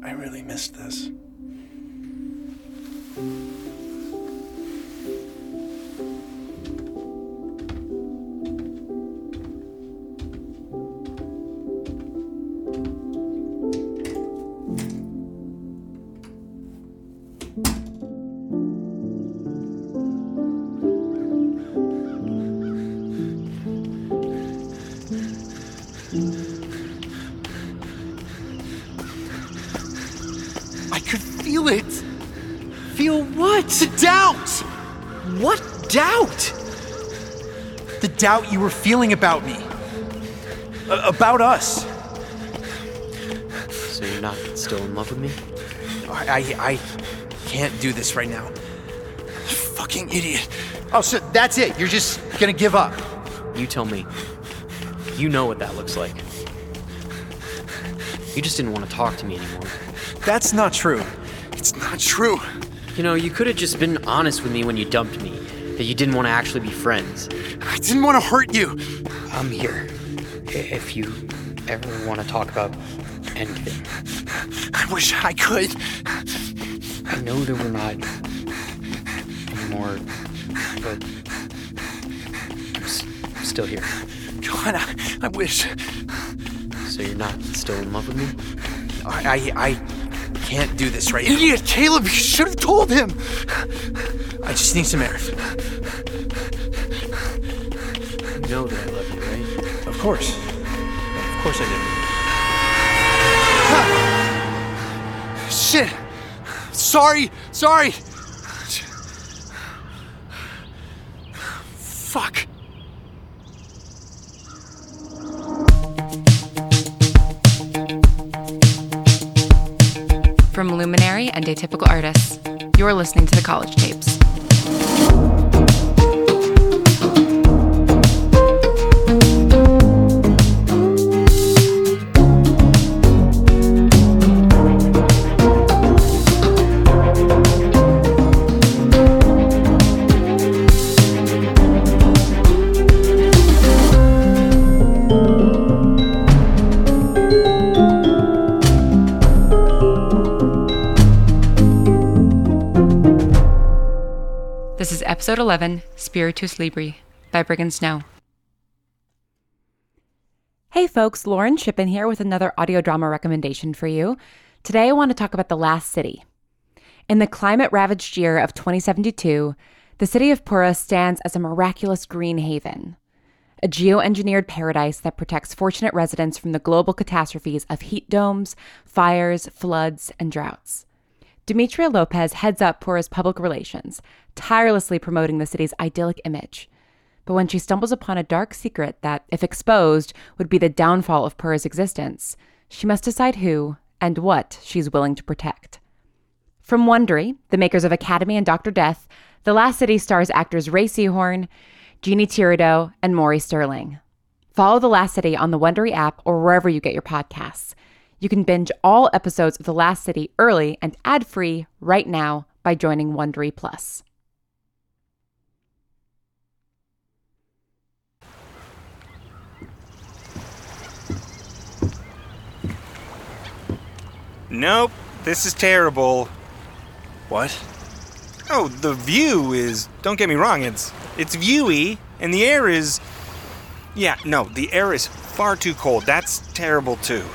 I really missed this. I could feel it. Feel what? The doubt. What doubt? The doubt you were feeling about me. About us. So you're not still in love with me? I can't do this right now. Fucking idiot. Oh, so that's it. You're just gonna give up. You tell me. You know what that looks like. You just didn't want to talk to me anymore. That's not true. It's not true. You know, you could have just been honest with me when you dumped me, that you didn't want to actually be friends. I didn't want to hurt you. I'm here. If you ever want to talk about anything. I wish I could. I know that we're not anymore, but I'm still here. God, I wish. So you're not still in love with me? I can't do this right now. Idiot, Caleb, you should have told him. I just need some air. You know that I love you, right? Of course. Of course I Huh. Shit. Sorry. Fuck. From Luminary and Atypical Artists, you're listening to The College Tapes. This is episode 11, Spiritus Libri, by Briggan Snow. Hey folks, Lauren Shippen here with another audio drama recommendation for you. Today I want to talk about The Last City. In the climate-ravaged year of 2072, the city of Pura stands as a miraculous green haven, a geoengineered paradise that protects fortunate residents from the global catastrophes of heat domes, fires, floods, and droughts. Demetria Lopez heads up Pura's public relations, tirelessly promoting the city's idyllic image. But when she stumbles upon a dark secret that, if exposed, would be the downfall of Pura's existence, she must decide who and what she's willing to protect. From Wondery, the makers of Academy and Dr. Death, The Last City stars actors Ray Seahorn, Jeannie Tirado, and Maury Sterling. Follow The Last City on the Wondery app or wherever you get your podcasts. You can binge all episodes of The Last City early and ad-free right now by joining Wondery Plus. Nope, this is terrible. What? Oh, the view is, don't get me wrong, it's viewy, and the air is... Yeah, no, the air is far too cold. That's terrible too.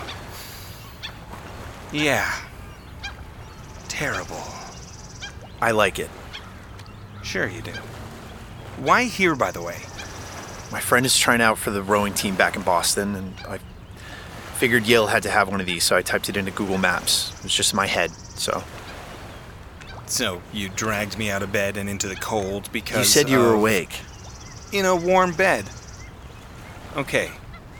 Yeah. Terrible. I like it. Sure you do. Why here, by the way? My friend is trying out for the rowing team back in Boston, and I figured Yale had to have one of these, so I typed it into Google Maps. It was just in my head, so... So, you dragged me out of bed and into the cold because You said you were awake. In a warm bed. Okay.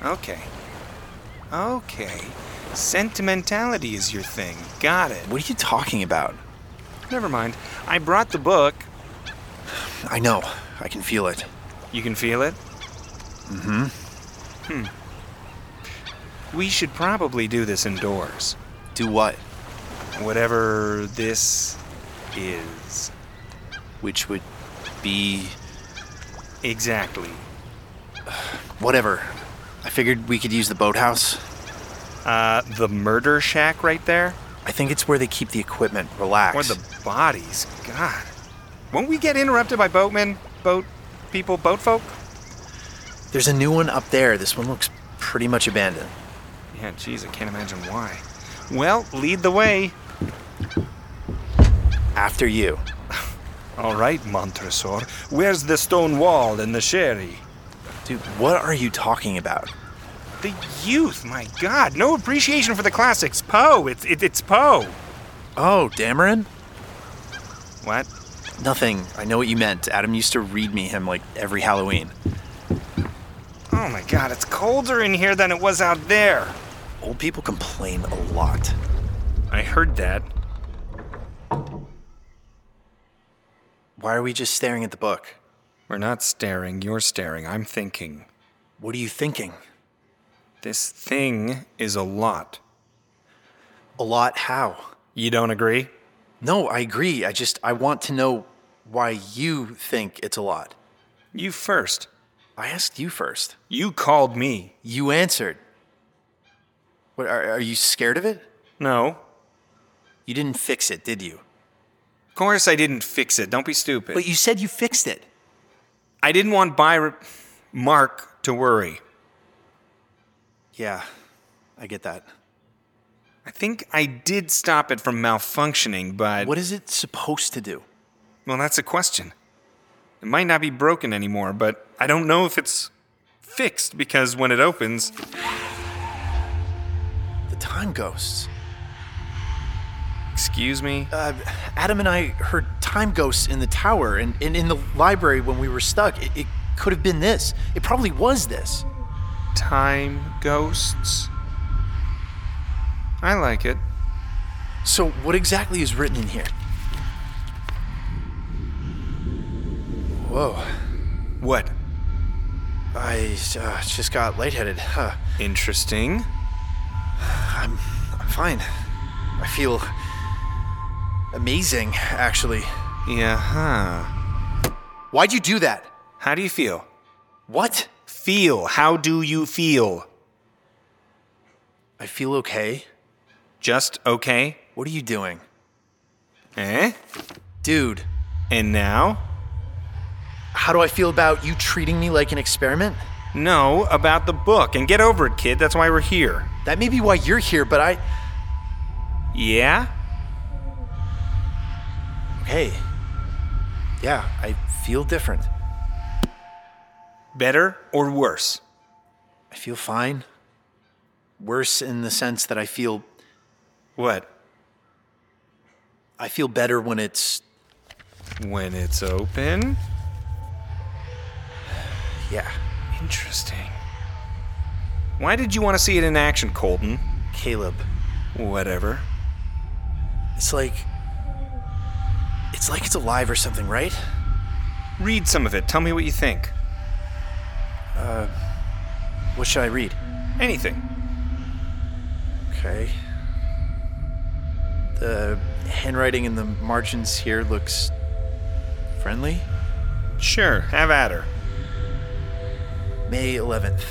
Sentimentality is your thing. Got it. What are you talking about? Never mind. I brought the book. I know. I can feel it. You can feel it? Mm-hmm. We should probably do this indoors. Do what? Whatever this is. Which would be... Exactly. Whatever. I figured we could use the boathouse. The murder shack right there? I think it's where they keep the equipment. Relax. Or the bodies. God. Won't we get interrupted by boatmen? Boat folk? There's a new one up there. This one looks pretty much abandoned. Yeah, geez, I can't imagine why. Well, lead the way. After you. All right, Montresor. Where's the stone wall and the sherry? Dude, what are you talking about? The youth, my God. No appreciation for the classics. Poe. It's Poe. Oh, Dameron? What? Nothing. I know what you meant. Adam used to read me him like every Halloween. Oh my God, it's colder in here than it was out there. Old people complain a lot. I heard that. Why are we just staring at the book? We're not staring, you're staring. I'm thinking. What are you thinking? This thing is a lot. A lot how? You don't agree? No, I agree. I want to know why you think it's a lot. You first. I asked you first. You called me. You answered. What, are you scared of it? No. You didn't fix it, did you? Of course I didn't fix it. Don't be stupid. But you said you fixed it. I didn't want Mark to worry. Yeah, I get that. I think I did stop it from malfunctioning, but... What is it supposed to do? Well, that's a question. It might not be broken anymore, but I don't know if it's fixed because when it opens... The time ghosts. Excuse me? Adam and I heard time ghosts in the tower and in the library when we were stuck. It could have been this. It probably was this. Time ghosts? I like it. So what exactly is written in here? Whoa. What? I just got lightheaded. Huh. Interesting. I'm fine. I feel amazing, actually. Yeah, huh. Why'd you do that? How do you feel? What? Feel. How do you feel? I feel okay. Just okay? What are you doing? Eh? Dude, And now? how do I feel about you treating me like an experiment? No, about the book. And get over it, kid. That's why we're here. That may be why you're here, but Yeah? Okay. Yeah, I feel different. Better or worse? I feel fine. Worse in the sense that I feel What? better when it's... When it's open? Yeah. Interesting. Why did you want to see it in action, Colton? Caleb. Whatever. It's like it's alive or something, right? Read some of it. Tell me what you think. What should I read? Anything. Okay. The handwriting in the margins here looks friendly. Sure, have at her. May 11th,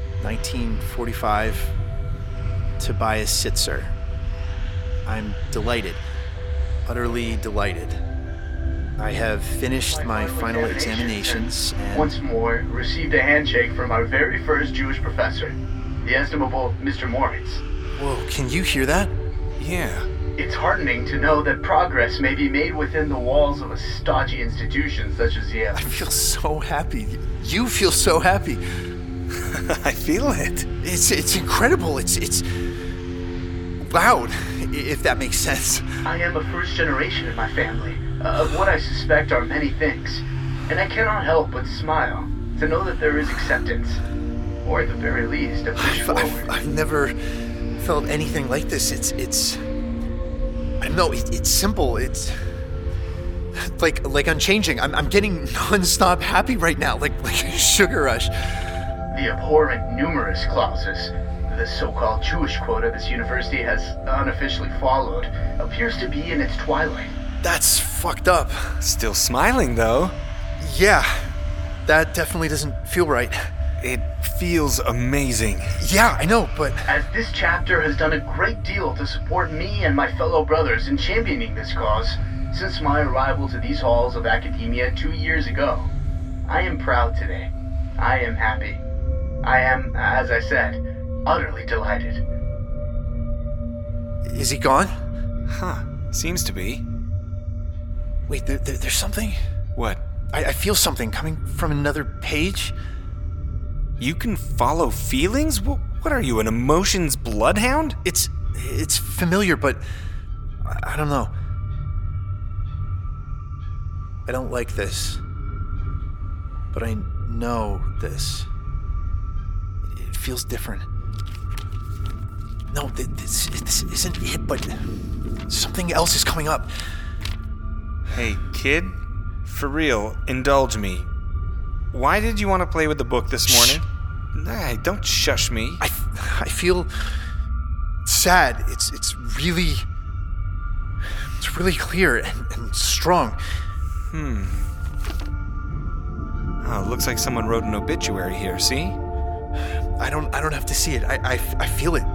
1945. Tobias Sitzer. I'm delighted. Utterly delighted. I have finished my final examinations and... Once more, received a handshake from our very first Jewish professor, the estimable Mr. Moritz. Whoa, can you hear that? Yeah. It's heartening to know that progress may be made within the walls of a stodgy institution such as Yale. I feel so happy. You feel so happy. I feel it. It's incredible. It's loud, if that makes sense. I am a first generation in my family, of what I suspect are many things, and I cannot help but smile to know that there is acceptance, or at the very least, a push forward. I've never felt anything like this. It's I don't know, it's simple. It's like unchanging. I'm getting non-stop happy right now, like a sugar rush. The abhorrent numerous clauses, the so-called Jewish quota this university has unofficially followed, appears to be in its twilight. That's fucked up. Still smiling, though. Yeah, that definitely doesn't feel right. It feels amazing. Yeah, I know, but As this chapter has done a great deal to support me and my fellow brothers in championing this cause since my arrival to these halls of academia 2 years ago. I am proud today. I am happy. I am, as I said, utterly delighted. is he gone? Huh. Seems to be. Wait, there's something? What? I feel something coming from another page. You can follow feelings? What are you, an emotions bloodhound? It's familiar, but I don't know. I don't like this. But I know this. It feels different. No, this isn't it, but something else is coming up. Hey, kid, for real, indulge me. Why did you want to play with the book this morning? Nah, don't shush me. I feel sad. It's really clear and strong. Oh, looks like someone wrote an obituary here, see? I don't have to see it. I feel it.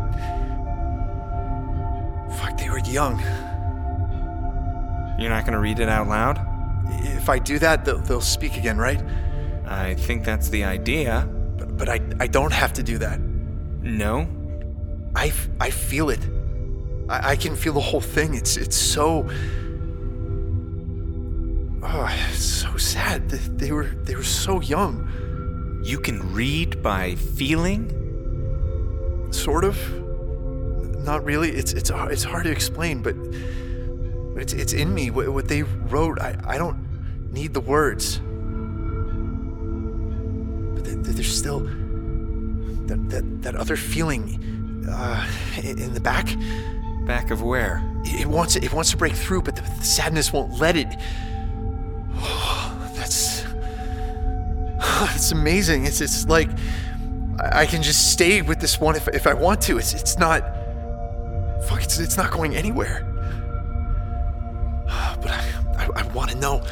Fuck, they were young. You're not gonna read it out loud? If I do that, they'll speak again, right? I think that's the idea. But I don't have to do that. No? I feel it. I can feel the whole thing. It's so... Oh, it's so sad. They were so young. You can read by feeling? Sort of. Not really. It's hard to explain, but it's in me. What they wrote, I don't need the words. But there's still that other feeling in the back. Back of where? It wants to break through, but the sadness won't let it. It's amazing. It's like I can just stay with this one if I want to. It's not. Fuck. It's not going anywhere. But I want to know.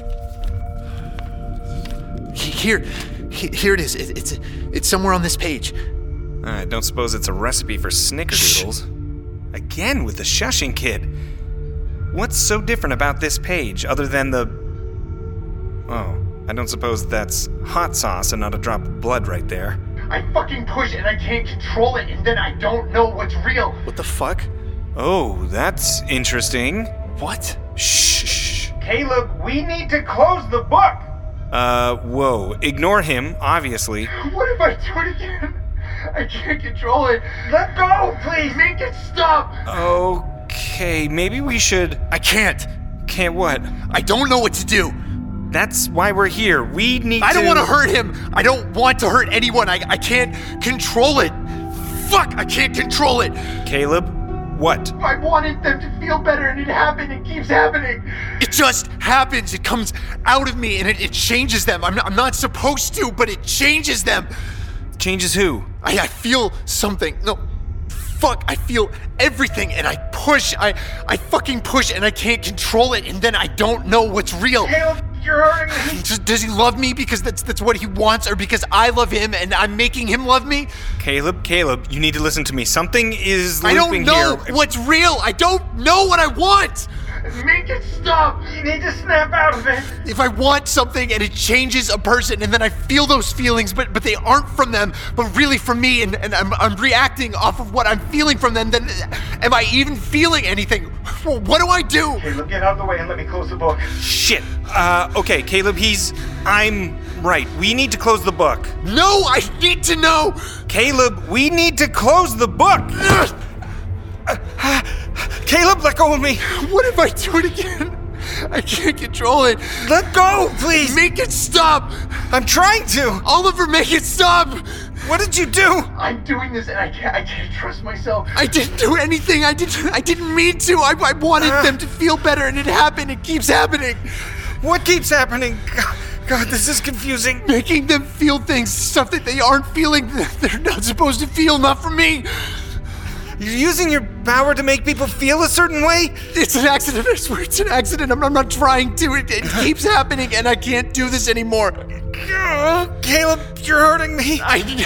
Here it is. It's somewhere on this page. I don't suppose it's a recipe for snickerdoodles. Again with the shushing kid. What's so different about this page other than the... Oh, I don't suppose that's hot sauce and not a drop of blood right there. I fucking push and I can't control it, and then I don't know what's real. What the fuck? Oh, that's interesting. What? Shh. Caleb, we need to close the book. Whoa. Ignore him, obviously. What if I do it again? I can't control it. Let go, please. Make it stop. Okay, maybe we should... I can't. Can't what? I don't know what to do. That's why we're here. We need I don't want to hurt him. I don't want to hurt anyone. I can't control it. Fuck, I can't control it. Caleb, what? I wanted them to feel better, and it happened. It keeps happening. It just happens. It comes out of me, and it changes them. I'm not supposed to, but it changes them. Changes who? I feel something. No, fuck, I feel everything, and I push. I fucking push, and I can't control it, and then I don't know what's real. Caleb, you're hurting me. Does he love me because that's what he wants, or because I love him and I'm making him love me? Caleb, you need to listen to me. Something is I looping don't know here. what's real. I don't know what I want. Make it stop. You need to snap out of it. If I want something and it changes a person and then I feel those feelings, but they aren't from them, but really from me, and I'm reacting off of what I'm feeling from them, then am I even feeling anything? What do I do? Caleb, get out of the way and let me close the book. Shit. Okay, Caleb, I'm right. We need to close the book. No, I need to know. Caleb, we need to close the book. Caleb, let go of me. What if I do it again? I can't control it. Let go, please. Make it stop. I'm trying to. Oliver, make it stop. What did you do? I'm doing this and I can't trust myself. I didn't do anything. I didn't mean to. I wanted them to feel better, and it happened. It keeps happening. What keeps happening? God, this is confusing. Making them feel things, stuff that they aren't feeling, they're not supposed to feel, not from me. You're using your power to make people feel a certain way? It's an accident, I swear it's an accident. I'm not trying to. It keeps happening and I can't do this anymore. Oh, Caleb, you're hurting me.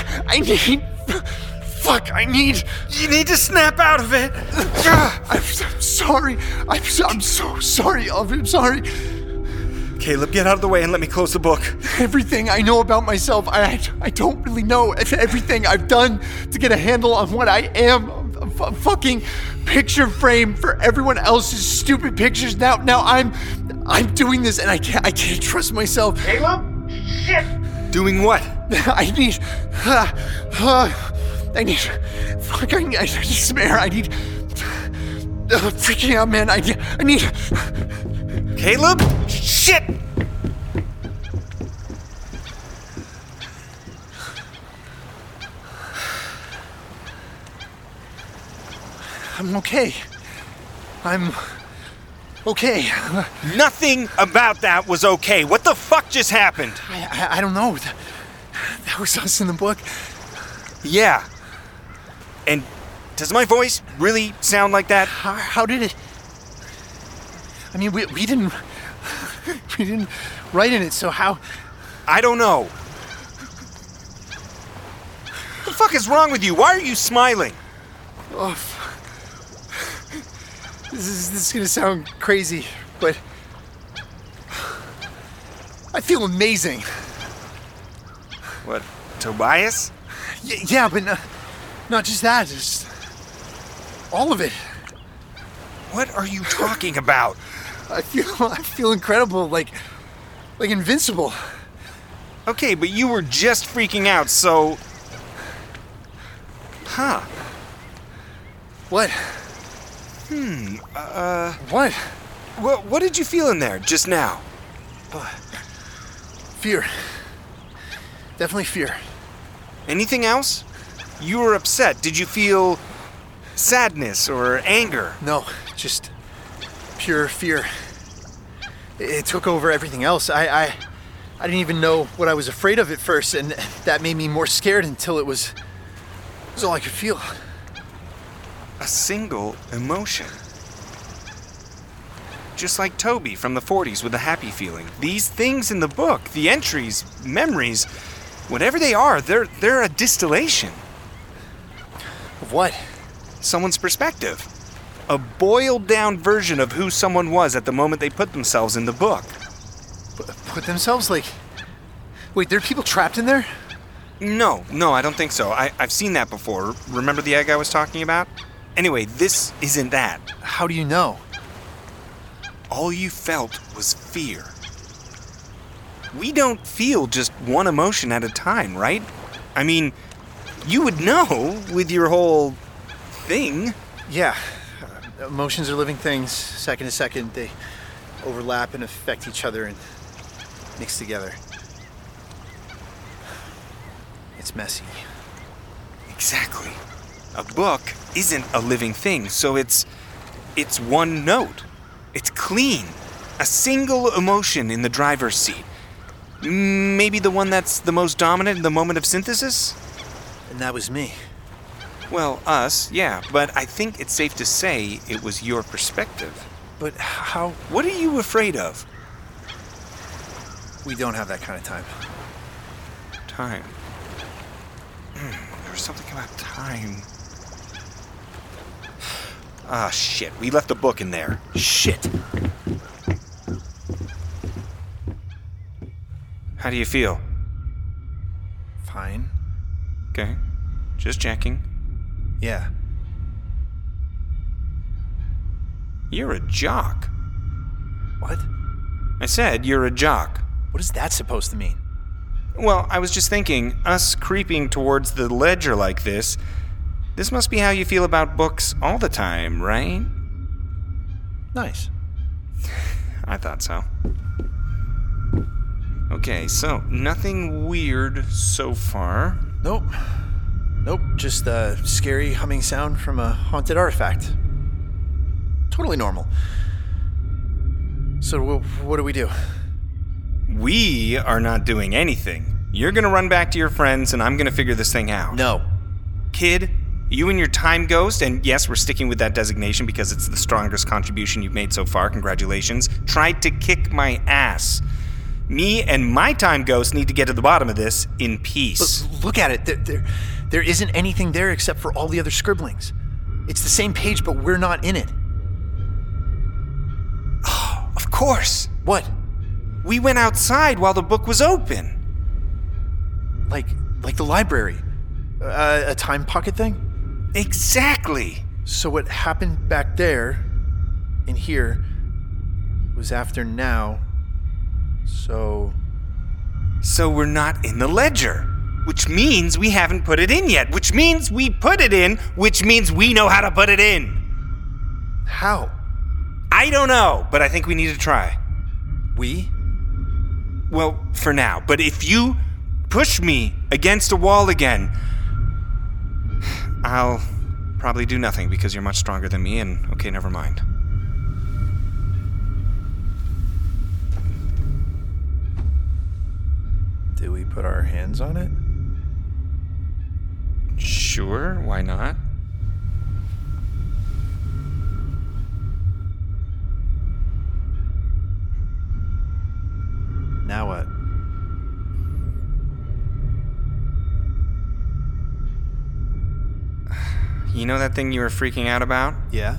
You need to snap out of it. I'm sorry. I'm so sorry, Alvin. I'm sorry. Caleb, get out of the way and let me close the book. Everything I know about myself, I don't really know. Everything I've done to get a handle on what I am, a fucking picture frame for everyone else's stupid pictures. Now I'm doing this and I can't trust myself. Caleb? Shit! Doing what? I need some air. I need freaking out, man. I need. Caleb? Shit! I'm okay. I'm okay. Nothing about that was okay. What the fuck just happened? I don't know. That was us in the book. Yeah. And does my voice really sound like that? How did it? I mean, we didn't write in it, so how? I don't know. What the fuck is wrong with you? Why are you smiling? Oh, this is gonna sound crazy, but I feel amazing. What, Tobias? Yeah, but not just that. Just all of it. What are you talking about? I feel incredible, like invincible. Okay, but you were just freaking out, so... Huh. What? What? What did you feel in there just now? Fear. Definitely fear. Anything else? You were upset. Did you feel sadness or anger? No, just pure fear. It took over everything else. I didn't even know what I was afraid of at first, and that made me more scared until it was all I could feel. A single emotion. Just like Toby from the 40s with the happy feeling. These things in the book, the entries, memories, whatever they are, they're a distillation. Of what? Someone's perspective. A boiled down version of who someone was at the moment they put themselves in the book. Put themselves like... Wait, there are people trapped in there? No, I don't think so. I've seen that before. Remember the egg I was talking about? Anyway, this isn't that. How do you know? All you felt was fear. We don't feel just one emotion at a time, right? I mean, you would know with your whole thing. Yeah. Emotions are living things. Second to second, they overlap and affect each other and mix together. It's messy. Exactly. A book isn't a living thing, so it's one note. It's clean. A single emotion in the driver's seat. Maybe the one that's the most dominant in the moment of synthesis? And that was me. Well, us, yeah, but I think it's safe to say it was your perspective. But how? What are you afraid of? We don't have that kind of time. Time. There was something about time. Ah, shit. We left the book in there. Shit. How do you feel? Fine. Okay. Just checking. Yeah. You're a jock. What? I said you're a jock. What is that supposed to mean? Well, I was just thinking, us creeping towards the ledger like this must be how you feel about books all the time, right? Nice. I thought so. Okay, so nothing weird so far. Nope. Just a scary humming sound from a haunted artifact. Totally normal. So what do we do? We are not doing anything. You're gonna run back to your friends and I'm gonna figure this thing out. No. Kid, You and your time ghost, and yes, we're sticking with that designation because it's the strongest contribution you've made so far, congratulations, tried to kick my ass. Me and my time ghost need to get to the bottom of this in peace. Look at it. There isn't anything there except for all the other scribblings. It's the same page, but we're not in it. Oh, of course. What? We went outside while the book was open. Like the library? A time pocket thing? Exactly. So what happened back there, in here, was after now, So we're not in the ledger, which means we haven't put it in yet, which means we put it in, which means we know how to put it in. How? I don't know, but I think we need to try. We? Well, for now, but if you push me against a wall again, I'll probably do nothing because you're much stronger than me, and okay, never mind. Do we put our hands on it? Sure, why not? Now what? You know that thing you were freaking out about? Yeah?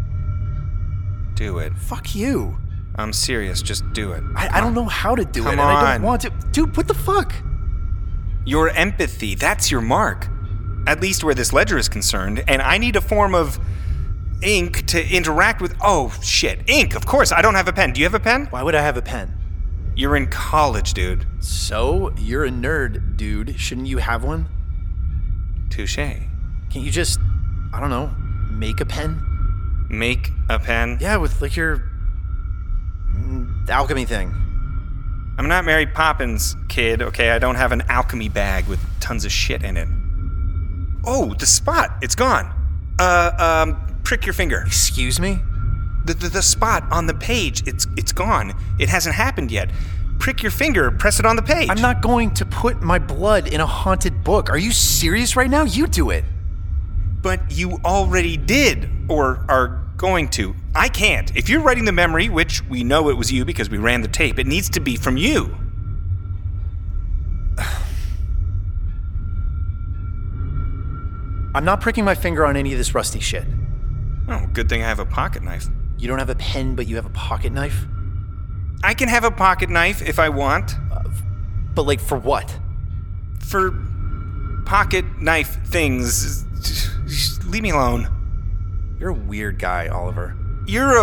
Do it. Fuck you. I'm serious, just do it. I don't know how to do it, Come and I don't on. want to. Dude, what the fuck? Your empathy, that's your mark. At least where this ledger is concerned, and I need a form of ink to interact with. Oh, shit. Ink, of course. I don't have a pen. Do you have a pen? Why would I have a pen? You're in college, dude. So, you're a nerd, dude. Shouldn't you have one? Touche. Can't you just, I don't know, make a pen? Make a pen? Yeah, with like your alchemy thing. I'm not Mary Poppins, kid, okay? I don't have an alchemy bag with tons of shit in it. Oh, the spot. It's gone. Prick your finger. Excuse me? The spot on the page, it's gone. It hasn't happened yet. Prick your finger, press it on the page. I'm not going to put my blood in a haunted book. Are you serious right now? You do it. But you already did, or are going to. I can't. If you're writing the memory, which we know it was you because we ran the tape, it needs to be from you. I'm not pricking my finger on any of this rusty shit. Oh, good thing I have a pocket knife. You don't have a pen, but you have a pocket knife? I can have a pocket knife if I want. But like for what? For pocket knife things. Just leave me alone. You're a weird guy, Oliver. You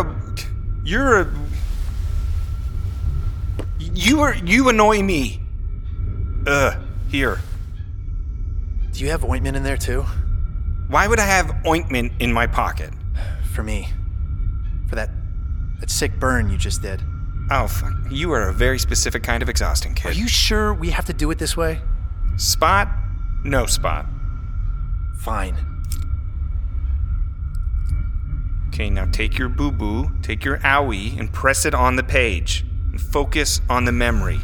annoy me. Here. Do you have ointment in there too? Why would I have ointment in my pocket? For me. For that sick burn you just did. Oh, fuck. You are a very specific kind of exhausting kid. Are you sure we have to do it this way? Spot? No spot. Fine. Okay, now take your boo-boo, take your owie, and press it on the page. And focus on the memory.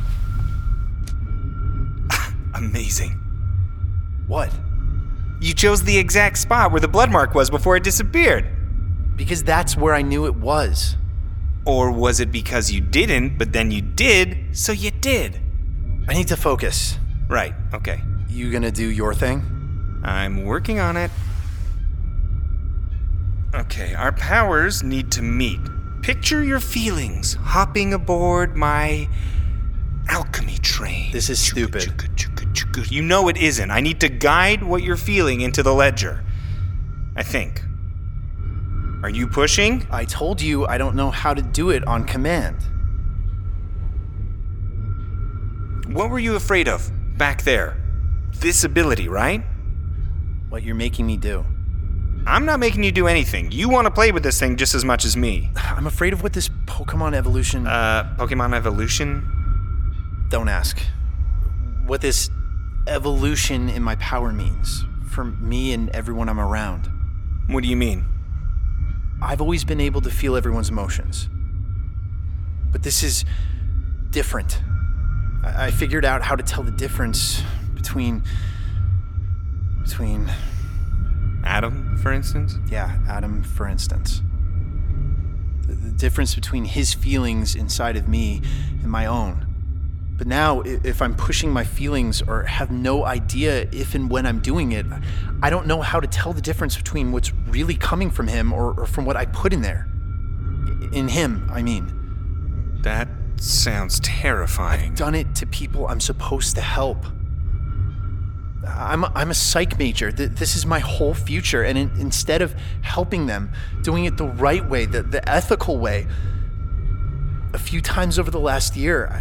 Amazing. What? You chose the exact spot where the blood mark was before it disappeared. Because that's where I knew it was. Or was it because you didn't, but then you did, so you did? I need to focus. Right, okay. You gonna do your thing? I'm working on it. Okay, our powers need to meet. Picture your feelings hopping aboard my alchemy train. This is stupid. You know it isn't. I need to guide what you're feeling into the ledger. I think. Are you pushing? I told you I don't know how to do it on command. What were you afraid of back there? This ability, right? What you're making me do. I'm not making you do anything. You want to play with this thing just as much as me. I'm afraid of what this Pokemon evolution... Pokemon evolution? Don't ask. What this evolution in my power means. For me and everyone I'm around. What do you mean? I've always been able to feel everyone's emotions. But this is different. I figured out how to tell the difference between... Adam, for instance? Yeah, Adam, for instance. The difference between his feelings inside of me and my own. But now, if I'm pushing my feelings or have no idea if and when I'm doing it, I don't know how to tell the difference between what's really coming from him or from what I put in there. In him, I mean. That sounds terrifying. I've done it to people I'm supposed to help. I'm a psych major. This is my whole future. And instead of helping them, doing it the right way, the ethical way, a few times over the last year,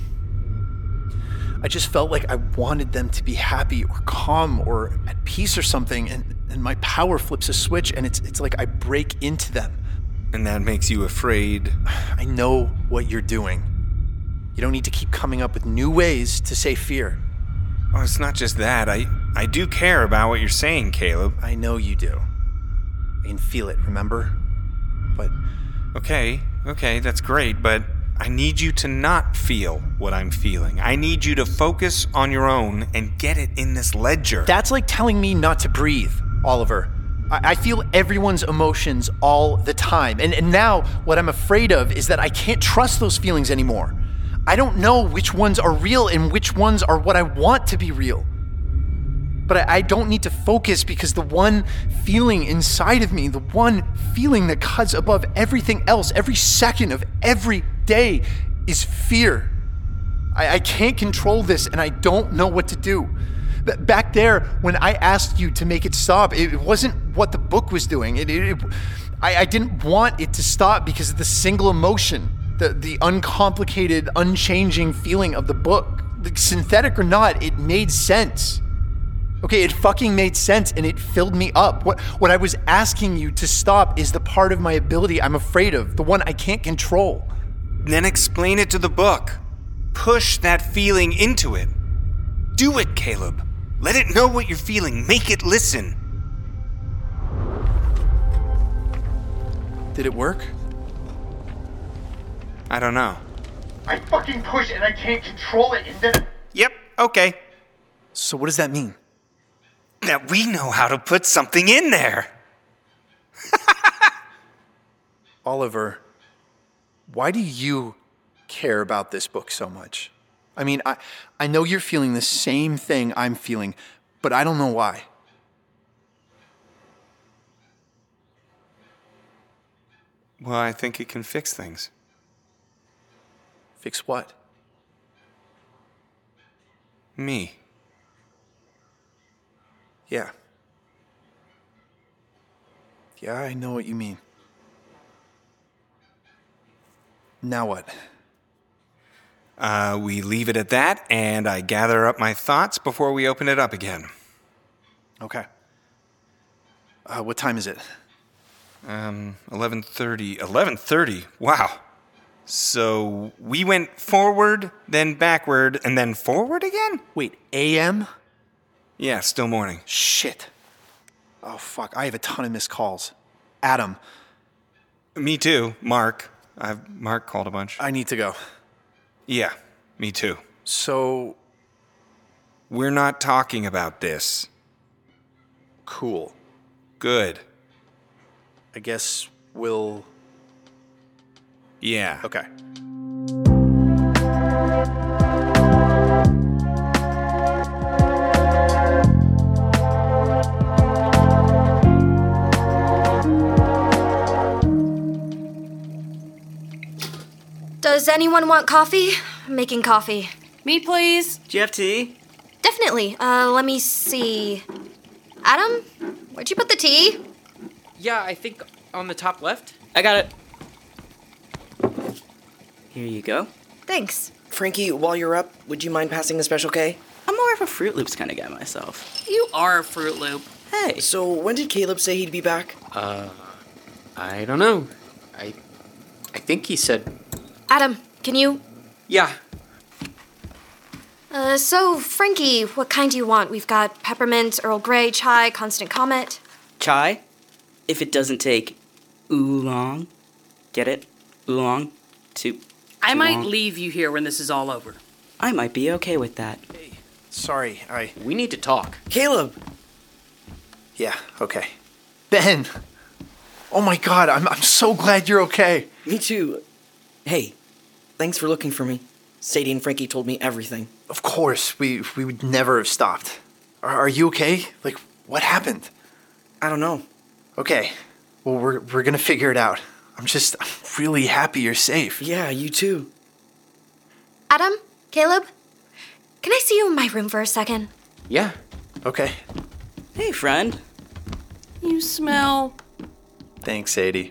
I just felt like I wanted them to be happy or calm or at peace or something. And my power flips a switch and it's like I break into them. And that makes you afraid? I know what you're doing. You don't need to keep coming up with new ways to say fear. Oh, it's not just that. I do care about what you're saying, Caleb. I know you do. I can feel it, remember? But... Okay, that's great, but I need you to not feel what I'm feeling. I need you to focus on your own and get it in this ledger. That's like telling me not to breathe, Oliver. I feel everyone's emotions all the time. And now what I'm afraid of is that I can't trust those feelings anymore. I don't know which ones are real and which ones are what I want to be real. But I don't need to focus because the one feeling inside of me, the one feeling that cuts above everything else, every second of every day, is fear. I can't control this and I don't know what to do. Back there, when I asked you to make it stop, it wasn't what the book was doing. I didn't want it to stop because of the single emotion. The uncomplicated, unchanging feeling of the book. Synthetic or not, it made sense. Okay, it fucking made sense and it filled me up. What I was asking you to stop is the part of my ability I'm afraid of, the one I can't control. Then explain it to the book. Push that feeling into it. Do it, Caleb. Let it know what you're feeling. Make it listen. Did it work? I don't know. I fucking push and I can't control it, and then... Yep, okay. So what does that mean? That we know how to put something in there. Oliver, why do you care about this book so much? I mean, I know you're feeling the same thing I'm feeling, but I don't know why. Well, I think it can fix things. Fix what? Me. Yeah. Yeah, I know what you mean. Now what? We leave it at that, and I gather up my thoughts before we open it up again. Okay. What time is it? 11:30. 11:30? Wow. So we went forward, then backward, and then forward again? Wait, AM? Yeah, still morning. Shit. Oh, fuck. I have a ton of missed calls. Adam, Me too. Mark called a bunch. I need to go. Yeah, me too. So, We're not talking about this. cool. Good. I guess we'll... Yeah. Okay. Does anyone want coffee? I'm making coffee. Me, please. Do you have tea? Definitely. Let me see. Adam, where'd you put the tea? Yeah, I think on the top left. I got it. Here you go. Thanks. Frankie, while you're up, would you mind passing a Special K? I'm more of a Fruit Loops kind of guy myself. You are a Fruit Loop. Hey. So, when did Caleb say he'd be back? I don't know. I think he said... Adam, can you... Yeah. So, Frankie, what kind do you want? We've got peppermint, Earl Grey, chai, constant comet. Chai? If it doesn't take oolong. Get it? Oolong? Too I might long. leave you here when this is all over. I might be okay with that. Sorry, We need to talk. Caleb! Yeah, okay. Ben! Oh my god, I'm so glad you're okay. Me too. Hey, thanks for looking for me. Sadie and Frankie told me everything. Of course, we would never have stopped. Are you okay? Like, what happened? I don't know. Okay, well, we're gonna figure it out. I'm really happy you're safe. Yeah, you too. Adam? Caleb? Can I see you in my room for a second? Yeah, okay. Hey, friend. You smell. Thanks, Sadie.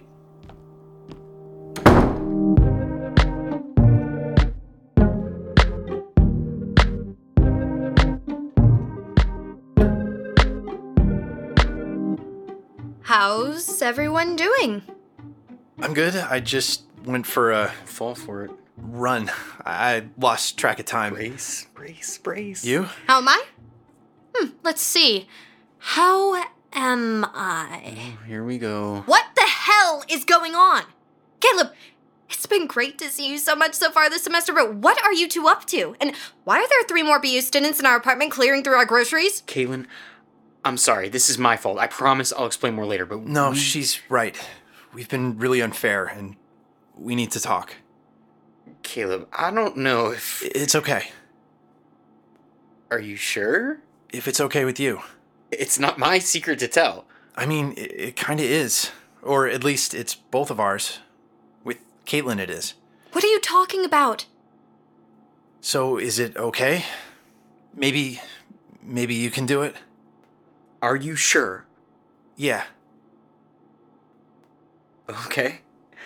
How's everyone doing? I'm good. I just went for a Fall for it. run. I lost track of time. Brace. You? How am I? Let's see. How am I? Here we go. What the hell is going on? Caleb, it's been great to see you so much so far this semester, but what are you two up to? And why are there 3 more BU students in our apartment clearing through our groceries? Caitlin, I'm sorry. This is my fault. I promise I'll explain more later, but... No, she's right. We've been really unfair, and we need to talk. Caleb, I don't know if... It's okay. Are you sure? If it's okay with you. It's not my secret to tell. I mean, it kinda is. Or at least it's both of ours. With Caitlin it is. What are you talking about? So is it okay? Maybe you can do it? Are you sure? Yeah. Okay.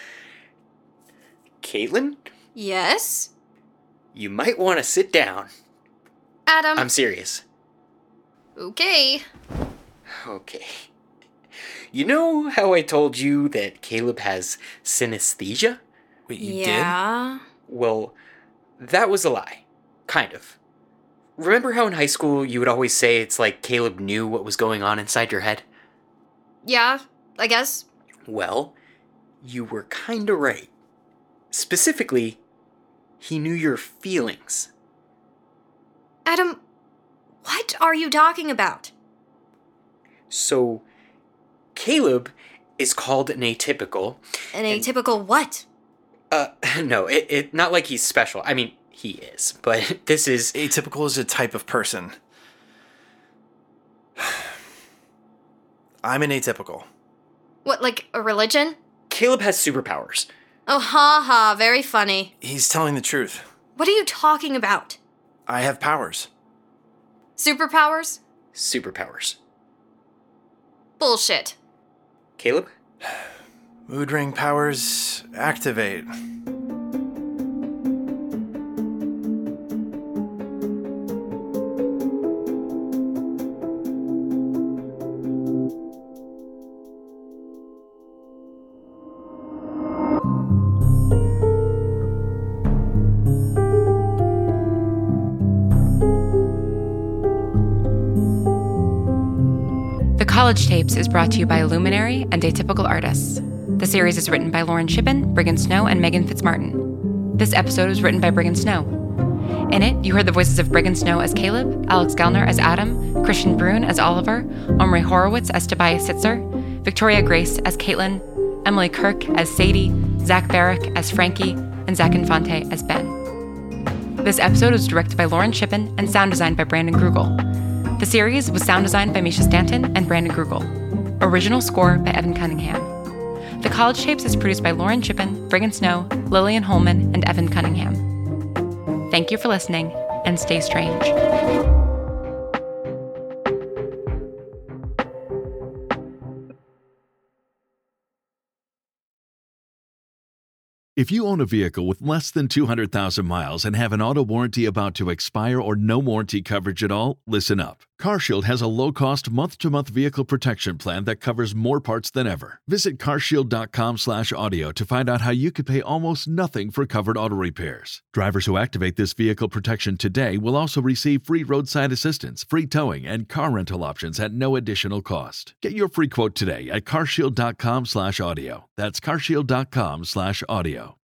Caitlin, Yes? you might want to sit down. Adam? I'm serious. Okay. Okay. You know how I told you that Caleb has synesthesia? Wait, you Yeah. Well, that was a lie. Kind of. Remember how in high school you would always say it's like Caleb knew what was going on inside your head? Yeah, I guess. Well, you were kinda right. Specifically, he knew your feelings. Adam, what are you talking about? So, Caleb is called an atypical. An atypical what? No, it not like he's special. I mean, he is, but this is... Atypical is a type of person. I'm an atypical. What, like a religion? Caleb has superpowers. Oh, ha ha, very funny. He's telling the truth. What are you talking about? I have powers. Superpowers? Superpowers. Bullshit. Caleb? Mood ring powers activate. The College Tapes is brought to you by Luminary and Atypical Artists. The series is written by Lauren Shippen, Brigham Snow, and Megan Fitzmartin. This episode was written by Brigham Snow. In it, you heard the voices of Brigham Snow as Caleb, Alex Gellner as Adam, Christian Brune as Oliver, Omri Horowitz as Tobias Sitzer, Victoria Grace as Caitlin, Emily Kirk as Sadie, Zach Barrick as Frankie, and Zach Infante as Ben. This episode was directed by Lauren Shippen and sound designed by Brandon Grugel. The series was sound designed by Misha Stanton and Brandon Grugel. Original score by Evan Cunningham. The College Tapes is produced by Lauren Shippen, Brigham Snow, Lillian Holman, and Evan Cunningham. Thank you for listening, and stay strange. If you own a vehicle with less than 200,000 miles and have an auto warranty about to expire or no warranty coverage at all, listen up. CarShield has a low-cost month-to-month vehicle protection plan that covers more parts than ever. Visit carshield.com/audio to find out how you could pay almost nothing for covered auto repairs. Drivers who activate this vehicle protection today will also receive free roadside assistance, free towing, and car rental options at no additional cost. Get your free quote today at carshield.com/audio. That's carshield.com/audio.